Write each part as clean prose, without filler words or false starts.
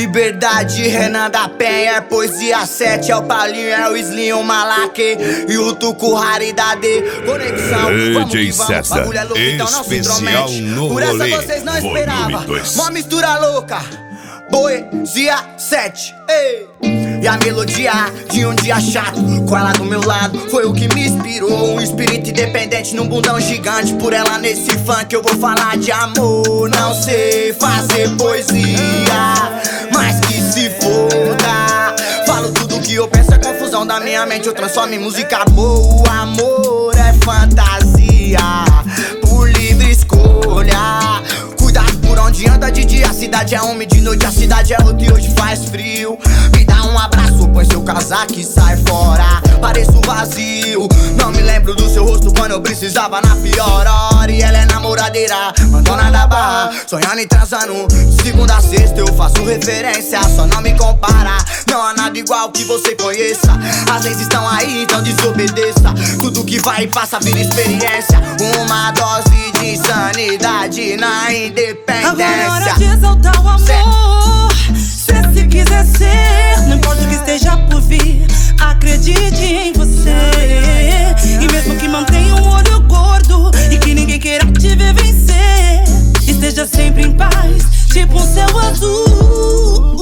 Liberdade, Renan da Penha, é Poesia 7, é o Paulinho, é o Slim, o Malaque e o Tuco, raridade. Conexão, vamos que vamos, bagulho é louco, então não se intromete. Por essa vocês não esperavam, mó mistura louca. Poesia 7, ei. E a melodia de um dia chato, com ela do meu lado, foi o que me inspirou. Um espírito independente num bundão gigante. Por ela nesse funk eu vou falar de amor. Não sei fazer poesia, mas que se foda. Falo tudo que eu penso, é confusão da minha mente, eu transformo em música boa. Amor é fantasia, por livre escolha. Cuidado por onde anda de dia, a cidade é uma, de noite a cidade é outra e hoje faz frio. Me dá um abraço, põe seu casaco e sai fora. Pareço vazio, não me lembro do seu rosto quando eu precisava na pior hora. E ela é namoradeira, mandona da barra, sonhando e transando. Segunda a sexta eu faço referência, só não me compara. Não há nada igual que você conheça. As leis estão aí, então desobedeça. Tudo que vai e passa vira experiência. Uma dose de sanidade na independência. Agora é hora de exaltar o amor. Se quiser ser, não importa o que esteja por vir, acredite em você. E mesmo que mantenha um olho gordo e que ninguém queira te ver vencer, esteja sempre em paz, tipo um céu azul.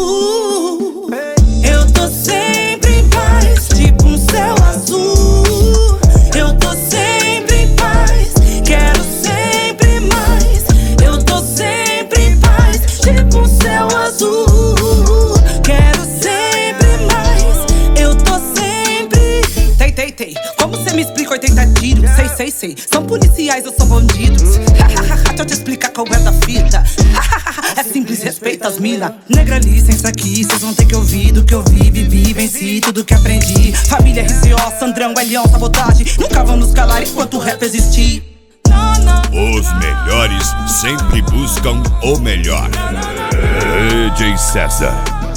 Eu tô sempre em paz, tipo um céu azul. Eu tô sempre em paz, quero sempre mais. Eu tô sempre em paz, tipo um céu azul. Quero sempre mais, eu tô sempre. Tei, como cê me explica 80 tiros? Sei, são policiais, eu sou bandidos. Deixa eu te explicar qual é da fita. É simples, respeita as mina. Negra, licença aqui, cês vão ter que ouvir do que eu vivi, venci tudo que aprendi. Família RCO, Sandrão, Elião, sabotagem, nunca vão nos calar enquanto o rap existir. Os melhores sempre buscam o melhor. DJ César.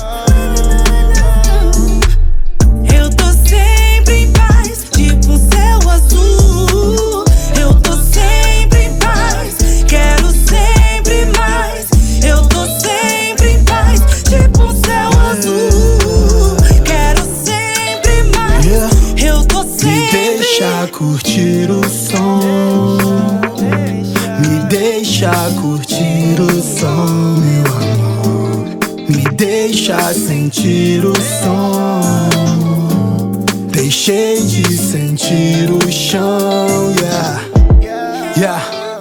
Eu tô sempre em paz, tipo um céu azul. Eu tô sempre em paz, quero sempre mais. Eu tô sempre em paz, tipo um céu azul. Quero sempre mais, eu tô sempre. Me deixa curtir o som, me deixa curtir o som, meu amor. Me deixa sentir o som. Deixei de sentir o chão, yeah.